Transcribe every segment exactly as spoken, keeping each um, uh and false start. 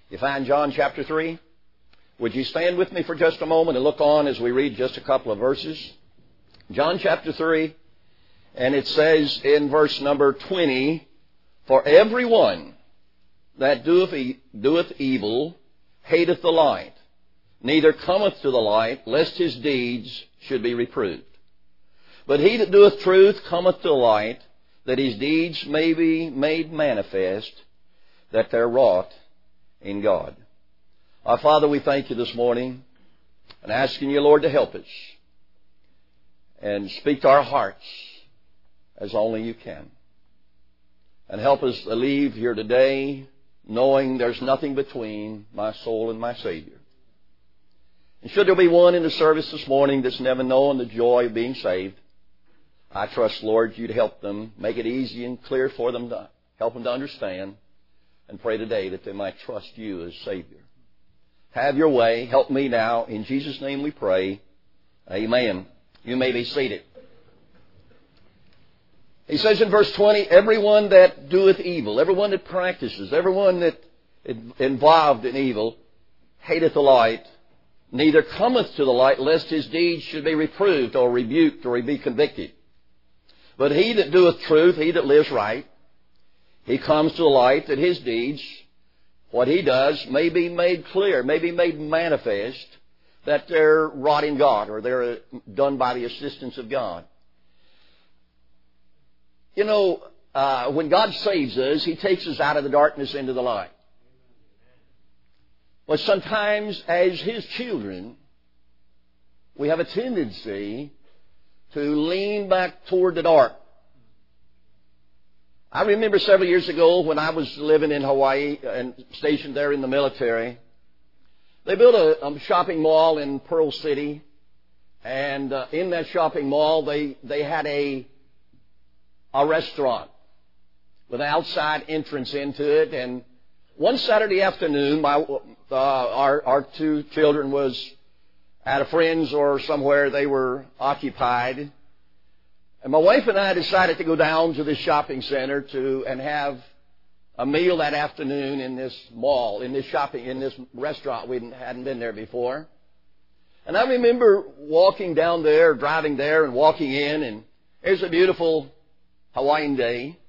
You find John chapter three? Would you stand with me for just a moment and look on as we read just a couple of verses? John chapter three, and it says in verse number twenty, "For everyone that doeth, e- doeth evil hateth the light, neither cometh to the light, lest his deeds should be reproved. But he that doeth truth cometh to the light, that his deeds may be made manifest, that they're wrought in God." Our Father, we thank you this morning and asking you, Lord, to help us and speak to our hearts as only you can. And help us to leave here today knowing there's nothing between my soul and my Savior. And should there be one in the service this morning that's never known the joy of being saved, I trust, Lord, you'd help them, make it easy and clear for them to help them to understand, and pray today that they might trust you as Savior. Have your way. Help me now. In Jesus' name we pray. Amen. You may be seated. He says in verse twenty, "Everyone that doeth evil," everyone that practices, everyone that is involved in evil, hateth the light, neither cometh to the light, lest his deeds should be reproved or rebuked or be convicted. But he that doeth truth, he that lives right, he comes to the light, that his deeds, what he does, may be made clear, may be made manifest, that they're wrought in God, or they're done by the assistance of God. You know, uh, when God saves us, he takes us out of the darkness into the light. But sometimes, as his children, we have a tendency to lean back toward the dark. I remember several years ago when I was living in Hawaii and stationed there in the military, they built a, a shopping mall in Pearl City, and uh, in that shopping mall they, they had a, a restaurant with an outside entrance into it. And one Saturday afternoon, my, uh, our, our two children was at a friend's or somewhere. They were occupied. And my wife and I decided to go down to this shopping center to and have a meal that afternoon in this mall, in this shopping, in this restaurant. We hadn't been there before. And I remember walking down there, driving there and walking in, and it was a beautiful Hawaiian day.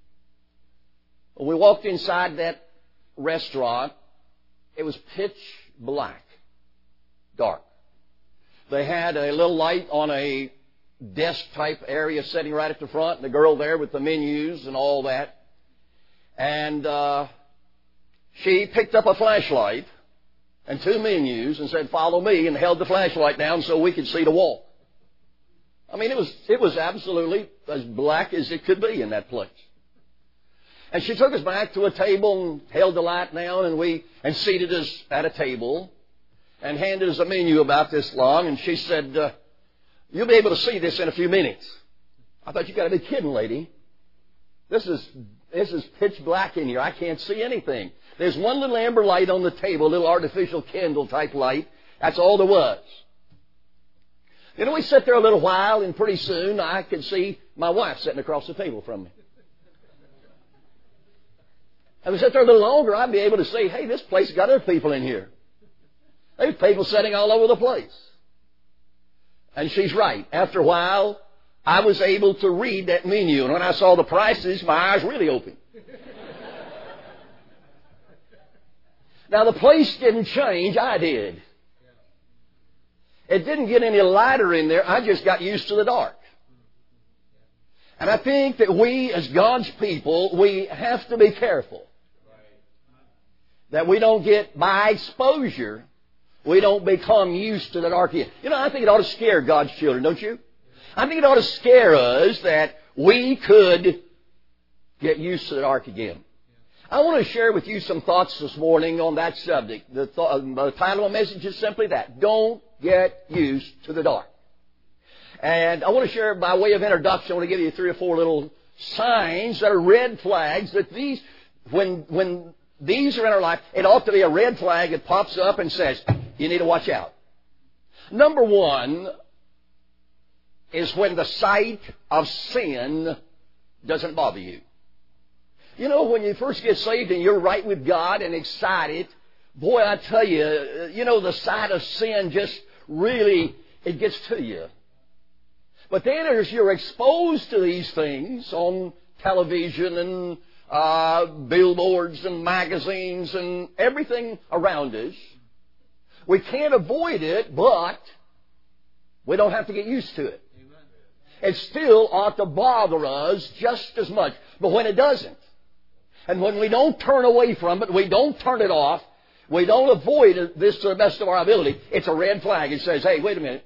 We walked inside that restaurant. It was pitch black, dark. They had a little light on a desk-type area sitting right at the front, and the girl there with the menus and all that. And uh, she picked up a flashlight and two menus and said, "Follow me," and held the flashlight down so we could see the wall. I mean, it was it was absolutely as black as it could be in that place. And she took us back to a table and held the light down, and we and seated us at a table and handed us a menu about this long. And she said, uh, "You'll be able to see this in a few minutes." I thought, "You got to be kidding, lady. This is this is pitch black in here. I can't see anything. There's one little amber light on the table, a little artificial candle type light. That's all there was." You know, we sat there a little while, and pretty soon I could see my wife sitting across the table from me. If we sat there a little longer, I'd be able to say, "Hey, this place has got other people in here. There's people sitting all over the place." And she's right. After a while, I was able to read that menu. And when I saw the prices, my eyes really opened. Now, the place didn't change. I did. It didn't get any lighter in there. I just got used to the dark. And I think that we, as God's people, we have to be careful that we don't get, by exposure, we don't become used to the dark again. You know, I think it ought to scare God's children, don't you? I think it ought to scare us that we could get used to the dark again. I want to share with you some thoughts this morning on that subject. The, th- the title of the message is simply that: Don't get used to the dark. And I want to share by way of introduction, I want to give you three or four little signs that are red flags that these, when, when these are in our life, it ought to be a red flag that pops up and says, you need to watch out. Number one is when the sight of sin doesn't bother you. You know, when you first get saved and you're right with God and excited Boy, I tell you, you know, the sight of sin just really, it gets to you. But then as you're exposed to these things on television and uh, billboards and magazines and everything around us, we can't avoid it, but we don't have to get used to it. It still ought to bother us just as much. But when it doesn't, and when we don't turn away from it, we don't turn it off, we don't avoid this to the best of our ability, it's a red flag. It says, hey, wait a minute.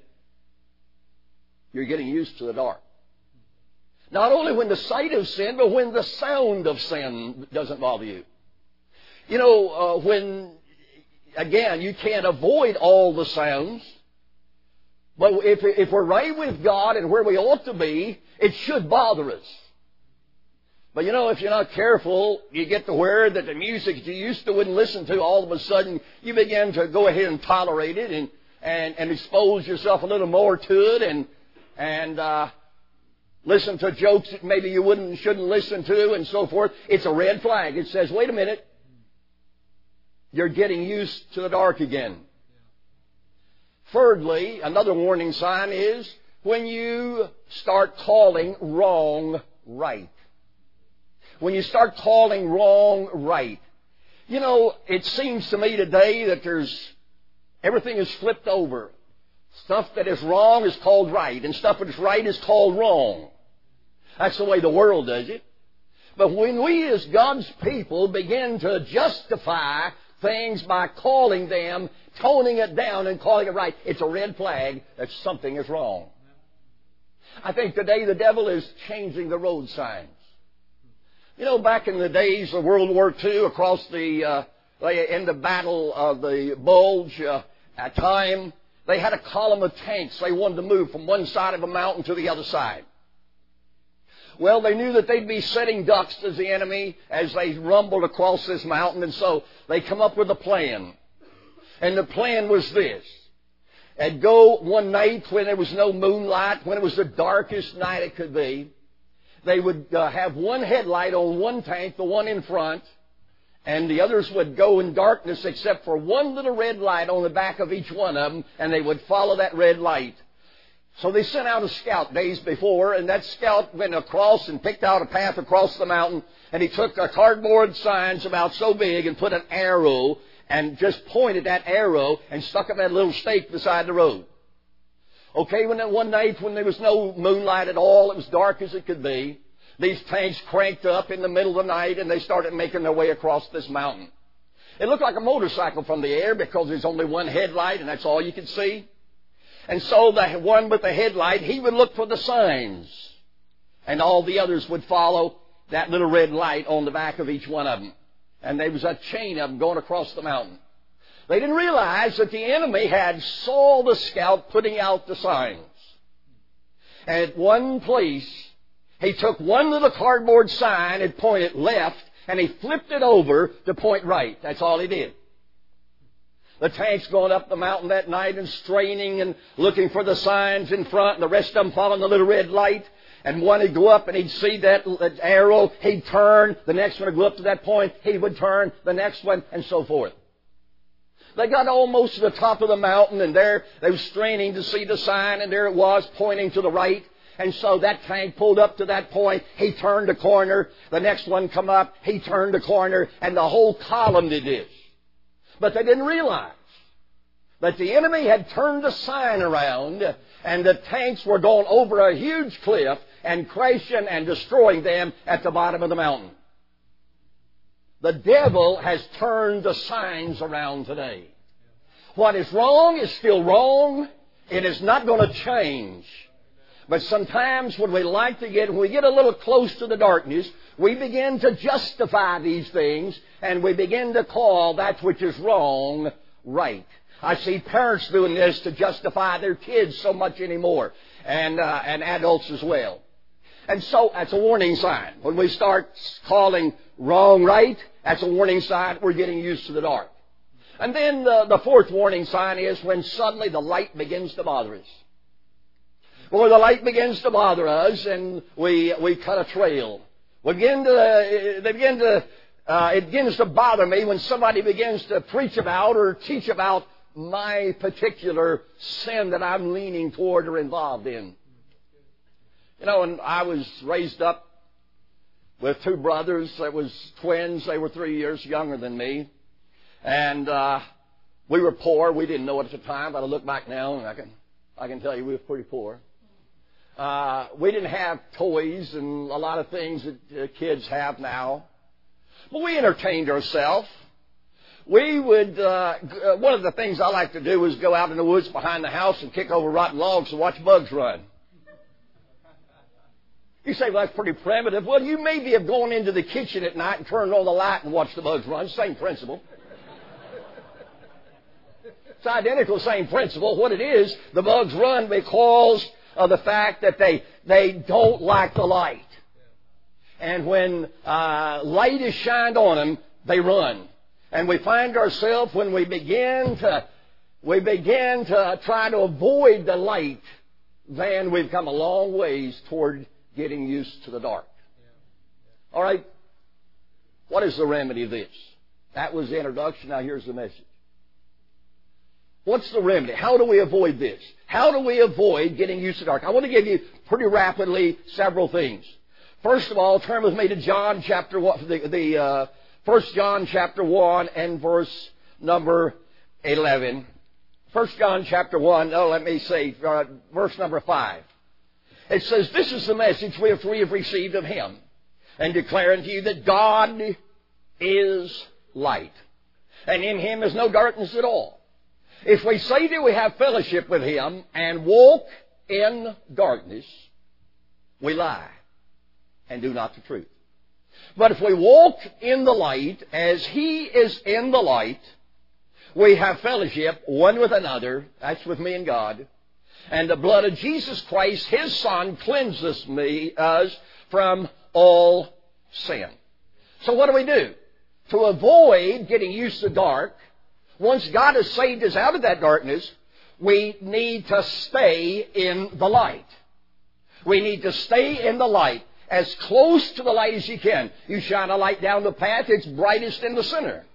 You're getting used to the dark. Not only when the sight of sin, but when the sound of sin doesn't bother you. You know, uh, when, again, you can't avoid all the sounds. But if, if we're right with God and where we ought to be, it should bother us. But you know, if you're not careful, you get to where that the music you used to wouldn't listen to, all of a sudden you begin to go ahead and tolerate it and, and, and expose yourself a little more to it and, and uh, listen to jokes that maybe you wouldn't shouldn't listen to and so forth. It's a red flag. It says, wait a minute, you're getting used to the dark again. Thirdly, another warning sign is when you start calling wrong right. When you start calling wrong right. You know, it seems to me today that there's, everything is flipped over. Stuff that is wrong is called right, and stuff that is right is called wrong. That's the way the world does it. But when we as God's people begin to justify things by calling them, toning it down and calling it right, it's a red flag that something is wrong. I think today the devil is changing the road signs. You know, back in the days of World War Two, across the, uh, in the Battle of the Bulge uh, at time, they had a column of tanks. They wanted to move from one side of a mountain to the other side. Well, they knew that they'd be setting ducks as the enemy as they rumbled across this mountain, and so they come up with a plan. And the plan was this. They'd go one night when there was no moonlight, when it was the darkest night it could be. They would uh, have one headlight on one tank, the one in front, and the others would go in darkness except for one little red light on the back of each one of them, and they would follow that red light. So they sent out a scout days before, and that scout went across and picked out a path across the mountain, and he took a cardboard signs about so big and put an arrow and just pointed that arrow and stuck up that little stake beside the road. Okay, when that one night when there was no moonlight at all, it was dark as it could be, these tanks cranked up in the middle of the night and they started making their way across this mountain. It looked like a motorcycle from the air because there's only one headlight and that's all you could see. And so the one with the headlight, he would look for the signs. And all the others would follow that little red light on the back of each one of them. And there was a chain of them going across the mountain. They didn't realize that the enemy had saw the scout putting out the signs. And at one place, he took one little cardboard sign and pointed left, and he flipped it over to point right. That's all he did. The tank's going up the mountain that night and straining and looking for the signs in front, and the rest of them following the little red light. And one would go up and he'd see that arrow, he'd turn. The next one would go up to that point, he would turn. The next one, and so forth. They got almost to the top of the mountain, and there they were straining to see the sign, and there it was pointing to the right. And so that tank pulled up to that point. He turned a corner. The next one come up. He turned a corner, and the whole column did this. But they didn't realize that the enemy had turned the sign around, and the tanks were going over a huge cliff and crashing and destroying them at the bottom of the mountain. The devil has turned the signs around today. What is wrong is still wrong. It is not going to change. But sometimes when we like to get, when we get a little close to the darkness, we begin to justify these things, and we begin to call that which is wrong right. I see parents doing this to justify their kids so much anymore, and uh, and adults as well. And so that's a warning sign. When we start calling wrong right, that's a warning sign we're getting used to the dark. And then the, the fourth warning sign is when suddenly the light begins to bother us. When the light begins to bother us and we we cut a trail. We begin to, they begin to uh, it begins to bother me when somebody begins to preach about or teach about my particular sin that I'm leaning toward or involved in. You know, and I was raised up with two brothers that was twins. They were three years younger than me. And uh, we were poor. We didn't know it at the time, but I look back now and I can, I can tell you we were pretty poor. Uh, we didn't have toys and a lot of things that uh, kids have now. But we entertained ourselves. We would, uh, one of the things I like to do is go out in the woods behind the house and kick over rotten logs and watch bugs run. You say, well, that's pretty primitive. Well, you maybe have gone into the kitchen at night and turned on the light and watched the bugs run. Same principle. It's identical, same principle. What it is, the bugs run because of the fact that they, they don't like the light. And when uh, light is shined on them, they run. And we find ourselves when we begin to we begin to try to avoid the light, then we've come a long ways toward getting used to the dark. All right. What is the remedy of this? That was the introduction. Now here's the message. What's the remedy? How do we avoid this? How do we avoid getting used to the dark? I want to give you pretty rapidly several things. First of all, turn with me to John chapter one, the, the uh, First John chapter one and verse number eleven. First John chapter one, oh, let me say, uh, verse number five. It says, "This is the message we have, we have received of Him, and declare unto you that God is light, and in Him is no darkness at all. If we say that we have fellowship with Him and walk in darkness, we lie and do not the truth. But if we walk in the light as He is in the light, we have fellowship one with another," that's with me and God, "and the blood of Jesus Christ, His Son, cleanses me, us from all sin." So what do we do? To avoid getting used to dark, once God has saved us out of that darkness, we need to stay in the light. We need to stay in the light, as close to the light as you can. You shine a light down the path, it's brightest in the center.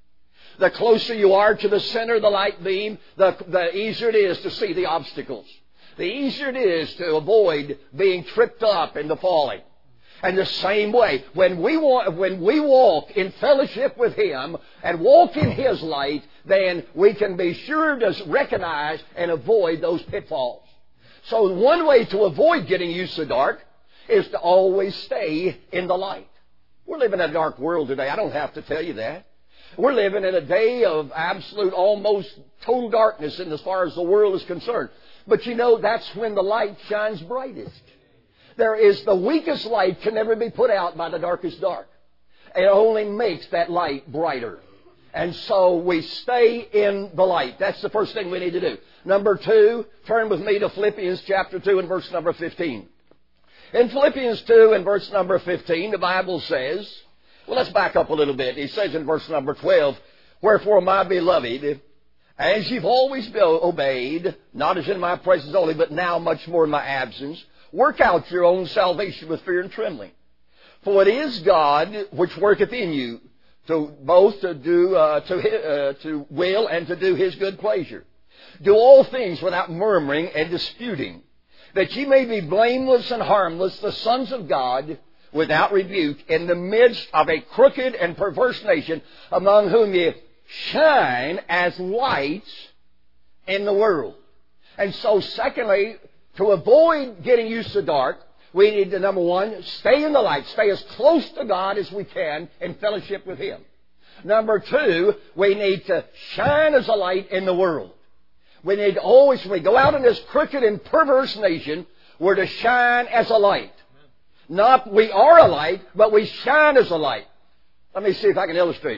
The closer you are to the center of the light beam, the, the easier it is to see the obstacles. The easier it is to avoid being tripped up into falling. And the same way, when we, walk, when we walk in fellowship with Him and walk in His light, then we can be sure to recognize and avoid those pitfalls. So one way to avoid getting used to dark is to always stay in the light. We're living in a dark world today. I don't have to tell you that. We're living in a day of absolute, almost total darkness in as far as the world is concerned. But you know, that's when the light shines brightest. There is the weakest light can never be put out by the darkest dark. It only makes that light brighter. And so we stay in the light. That's the first thing we need to do. Number two, turn with me to Philippians chapter two and verse number fifteen. In Philippians two and verse number fifteen, the Bible says, well, let's back up a little bit. He says in verse number twelve, "Wherefore, my beloved, as you've always been obeyed, not as in my presence only, but now much more in my absence, work out your own salvation with fear and trembling. For it is God which worketh in you, to both to do uh, to uh, to will and to do His good pleasure. Do all things without murmuring and disputing, that ye may be blameless and harmless, the sons of God, without rebuke, in the midst of a crooked and perverse nation, among whom ye shine as lights in the world." And so, secondly, to avoid getting used to dark, we need to, number one, stay in the light. Stay as close to God as we can in fellowship with Him. Number two, we need to shine as a light in the world. We need to always, when we go out in this crooked and perverse nation, we're to shine as a light. Not we are a light, but we shine as a light. Let me see if I can illustrate.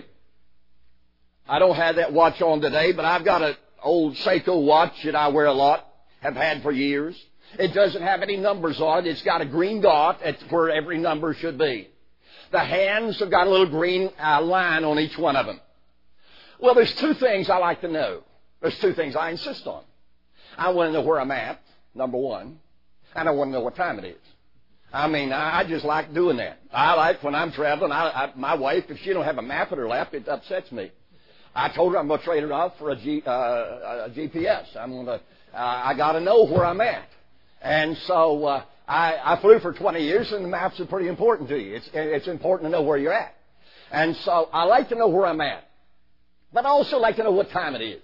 I don't have that watch on today, but I've got an old Seiko watch that I wear a lot, have had for years. It doesn't have any numbers on it. It's got a green dot at where every number should be. The hands have got a little green uh, line on each one of them. Well, there's two things I like to know. There's two things I insist on. I want to know where I'm at, number one, and I want to know what time it is. I mean, I, I just like doing that. I like when I'm traveling, I, I, my wife, if she don't have a map in her lap, it upsets me. I told her I'm going to trade it off for a, G, uh, a G P S. I'm going to, uh, I got to know where I'm at. And so uh, I, I flew for twenty years, and the maps are pretty important to you. It's, it's important to know where you're at. And so I like to know where I'm at. But I also like to know what time it is.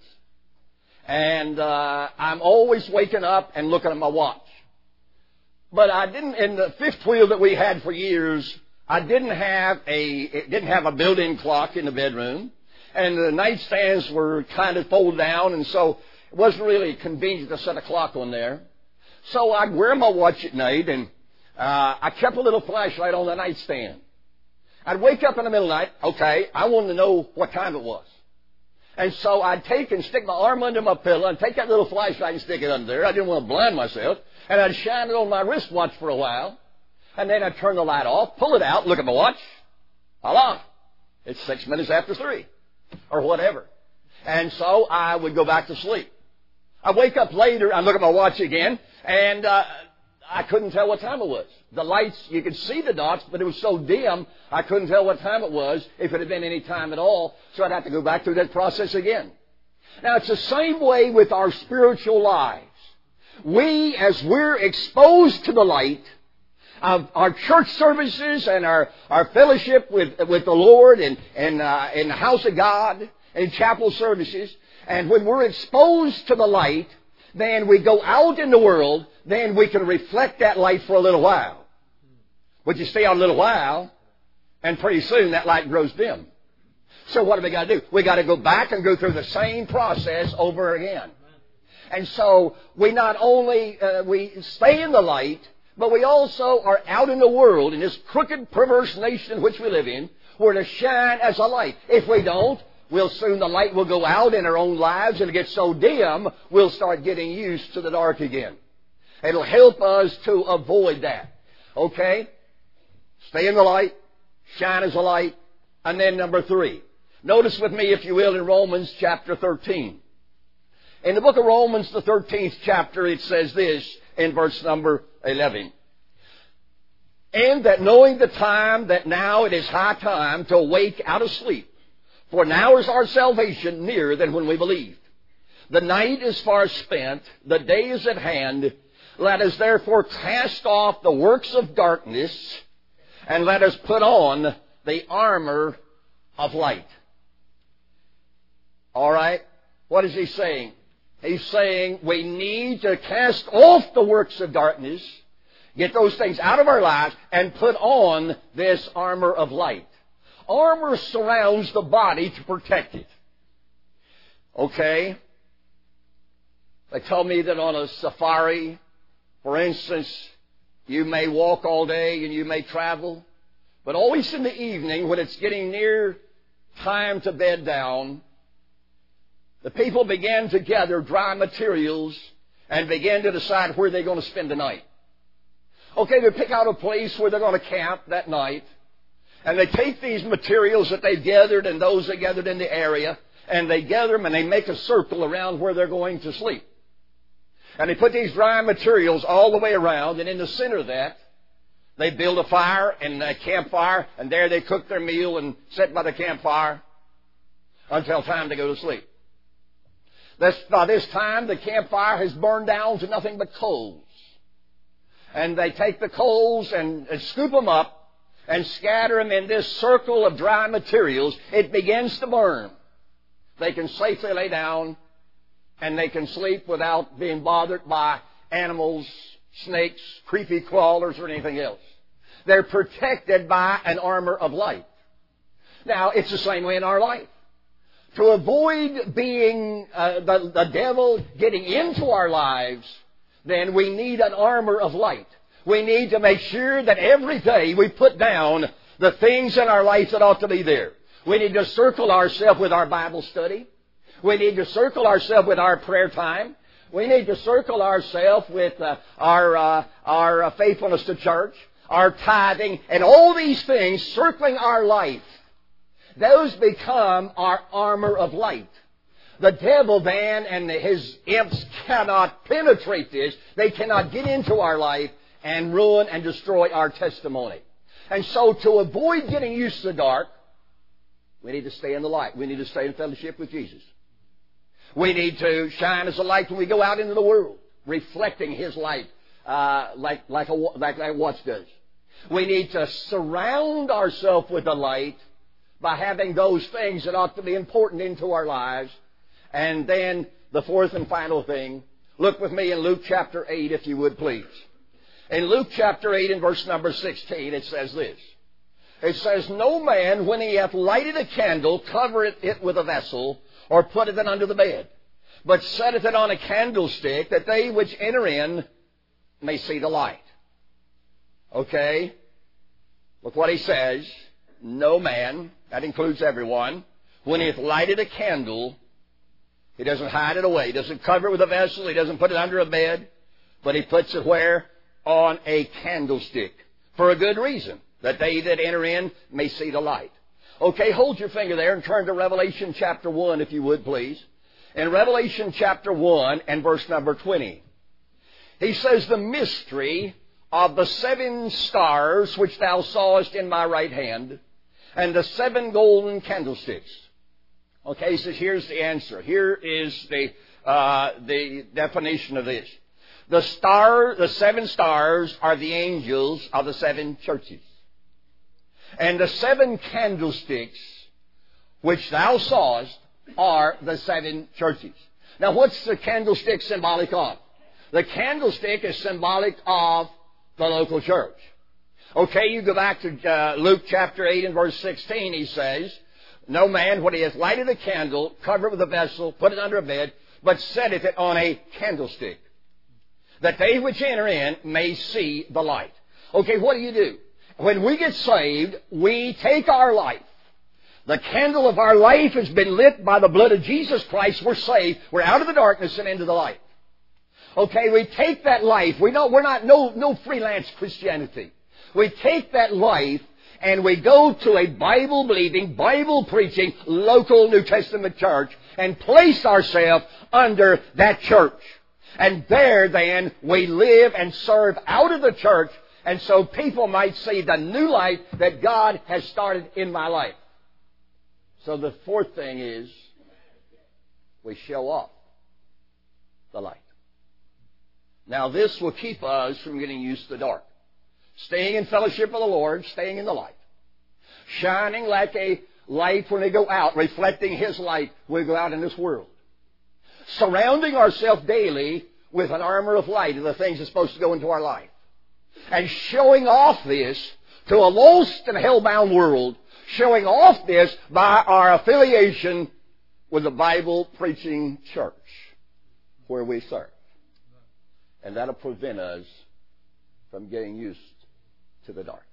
And uh, I'm always waking up and looking at my watch. But I didn't, in the fifth wheel that we had for years, I didn't have a, it didn't have a built-in clock in the bedroom. And the nightstands were kind of folded down, and so it wasn't really convenient to set a clock on there. So I'd wear my watch at night, and uh, I kept a little flashlight on the nightstand. I'd wake up in the middle of the night, okay, I wanted to know what time it was. And so I'd take and stick my arm under my pillow and take that little flashlight and stick it under there. I didn't want to blind myself. And I'd shine it on my wristwatch for a while. And then I'd turn the light off, pull it out, look at my watch. Voila! It's six minutes after three. Or whatever. And so I would go back to sleep. I'd wake up later, I'd look at my watch again, and uh, I couldn't tell what time it was. The lights, you could see the dots, but it was so dim, I couldn't tell what time it was, if it had been any time at all, so I'd have to go back through that process again. Now, it's the same way with our spiritual lives. We, as we're exposed to the light of our church services and our, our fellowship with, with the Lord and, and uh, in the house of God and chapel services, and when we're exposed to the light, then we go out in the world, then we can reflect that light for a little while. But you stay out a little while, and pretty soon that light grows dim. So what do we got to do? We got to go back and go through the same process over again. And so we not only uh, we stay in the light, but we also are out in the world, in this crooked, perverse nation in which we live in, we're to shine as a light. If we don't, we'll soon, the light will go out in our own lives, and it gets so dim, we'll start getting used to the dark again. It'll help us to avoid that. Okay? Stay in the light, shine as a light, and then number three. Notice with me, if you will, in Romans chapter thirteen. In the book of Romans, the thirteenth chapter, it says this in verse number eleven. And that knowing the time, that now it is high time to awake out of sleep. For now is our salvation nearer than when we believed. The night is far spent, the day is at hand. Let us therefore cast off the works of darkness, and let us put on the armor of light. All right? What is he saying? He's saying we need to cast off the works of darkness, get those things out of our lives, and put on this armor of light. Armor surrounds the body to protect it. Okay? They tell me that on a safari, for instance, you may walk all day and you may travel, but always in the evening when it's getting near time to bed down, the people begin to gather dry materials and begin to decide where they're going to spend the night. Okay, they pick out a place where they're going to camp that night, and they take these materials that they've gathered and those that gathered in the area, and they gather them and they make a circle around where they're going to sleep. And they put these dry materials all the way around, and in the center of that, they build a fire and a campfire, and there they cook their meal and sit by the campfire until time to go to sleep. This, by this time, the campfire has burned down to nothing but coals. And they take the coals and, and scoop them up and scatter them in this circle of dry materials. It begins to burn. They can safely lay down and they can sleep without being bothered by animals, snakes, creepy crawlers, or anything else. They're protected by an armor of light. Now, it's the same way in our life. To avoid being uh, the, the devil getting into our lives, then we need an armor of light. We need to make sure that every day we put down the things in our life that ought to be there. We need to circle ourselves with our Bible study. We need to circle ourselves with our prayer time. We need to circle ourselves with uh, our uh, our uh, faithfulness to church, our tithing, and all these things circling our life. Those become our armor of light. The devil then and his imps cannot penetrate this. They cannot get into our life and ruin and destroy our testimony. And so to avoid getting used to the dark, we need to stay in the light. We need to stay in fellowship with Jesus. We need to shine as a light when we go out into the world, reflecting His light uh, like, like, a, like, like a watch does. We need to surround ourselves with the light by having those things that ought to be important into our lives. And then the fourth and final thing, look with me in Luke chapter eight, if you would please. In Luke chapter eight, in verse number sixteen, it says this. It says, "No man, when he hath lighted a candle, covereth it with a vessel, or putteth it under the bed, but setteth it on a candlestick, that they which enter in may see the light." Okay? Look what he says. No man, that includes everyone, when he hath lighted a candle, he doesn't hide it away. He doesn't cover it with a vessel. He doesn't put it under a bed. But he puts it where? On a candlestick. For a good reason. That they that enter in may see the light. Okay, hold your finger there and turn to Revelation chapter one, if you would, please. In Revelation chapter one and verse number twenty. He says, "The mystery of the seven stars which thou sawest in my right hand, and the seven golden candlesticks." Okay, he says, here's the answer. Here is the uh, the definition of this. The star, the seven stars are the angels of the seven churches. And the seven candlesticks which thou sawest are the seven churches. Now, what's the candlestick symbolic of? The candlestick is symbolic of the local church. Okay, you go back to uh, Luke chapter eight and verse sixteen, he says, "No man, when he hath lighted a candle, cover it with a vessel, put it under a bed, but setteth it on a candlestick, that they which enter in may see the light." Okay, what do you do? When we get saved, we take our life. The candle of our life has been lit by the blood of Jesus Christ. We're saved. We're out of the darkness and into the light. Okay, we take that life. We know we're not no no freelance Christianity. We take that life and we go to a Bible-believing, Bible-preaching, local New Testament church and place ourselves under that church. And there then we live and serve out of the church, and so people might see the new light that God has started in my life. So the fourth thing is we show off the light. Now this will keep us from getting used to the dark. Staying in fellowship with the Lord, staying in the light. Shining like a light when we go out, reflecting His light when we go out in this world. Surrounding ourselves daily with an armor of light of the things that's supposed to go into our life. And showing off this to a lost and hell-bound world, showing off this by our affiliation with the Bible-preaching church where we serve. And that'll prevent us from getting used to the dark.